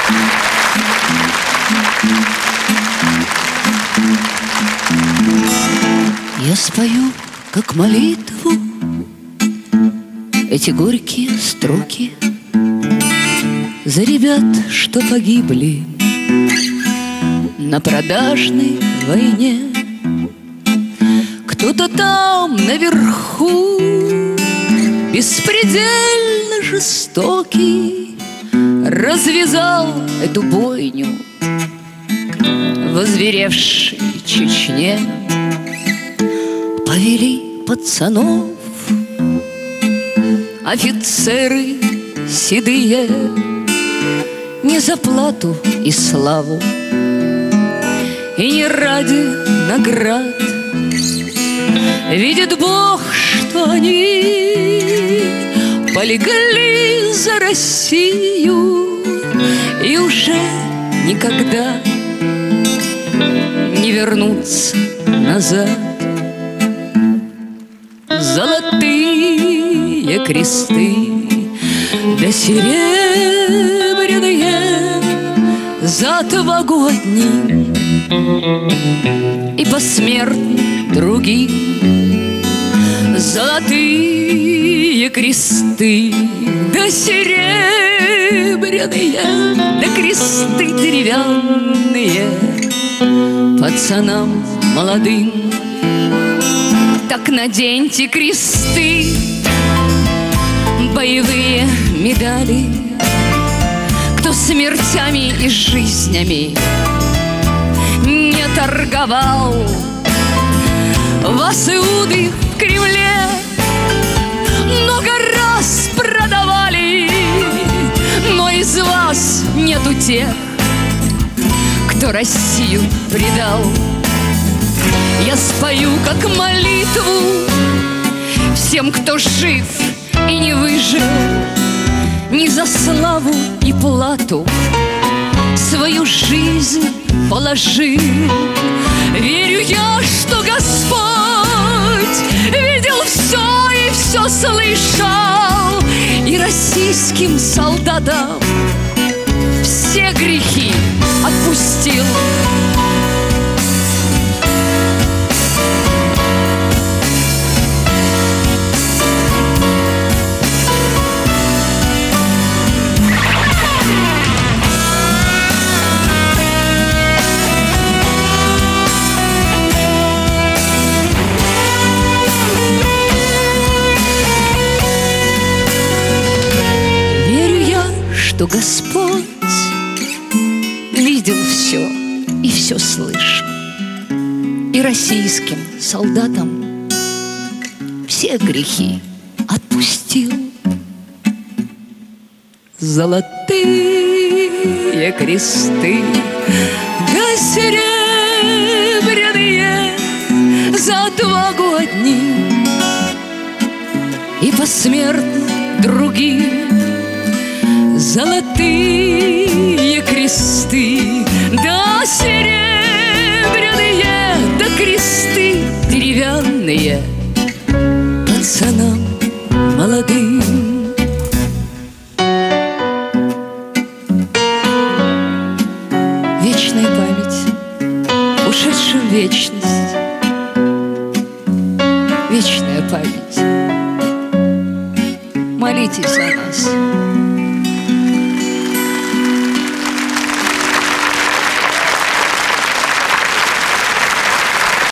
Я спою, как молитву, эти горькие строки за ребят, что погибли на продажной войне. Кто-то там наверху, беспредельно жестокий, развязал эту бойню в озверевшей Чечне. Повели пацанов офицеры седые не за плату и славу, и не ради наград. Видит Бог, что они полегли за Россию и уже никогда не вернутся назад. Золотые кресты да серебряные за отвагу одним и посмертно другим. Золотые кресты да серебряные да кресты деревянные пацанам молодым. Так наденьте кресты, боевые медали, кто смертями и жизнями не торговал. Вас иуды в Кремле много раз продавали, но из вас нету тех, кто Россию предал. Я спою, как молитву всем, кто жив и не выжил, не за славу и плату свою жизнь положил. Верю я, что Господь видел все и все слышал, и российским солдатам все грехи отпустил. Что Господь видел все и все слышал, и российским солдатам все грехи отпустил. Золотые кресты да серебряные за отвагу одним и посмертно другим. Золотые кресты да серебряные да кресты деревянные пацанам молодым. Вечная память ушедшим в вечность, вечная память. Молитесь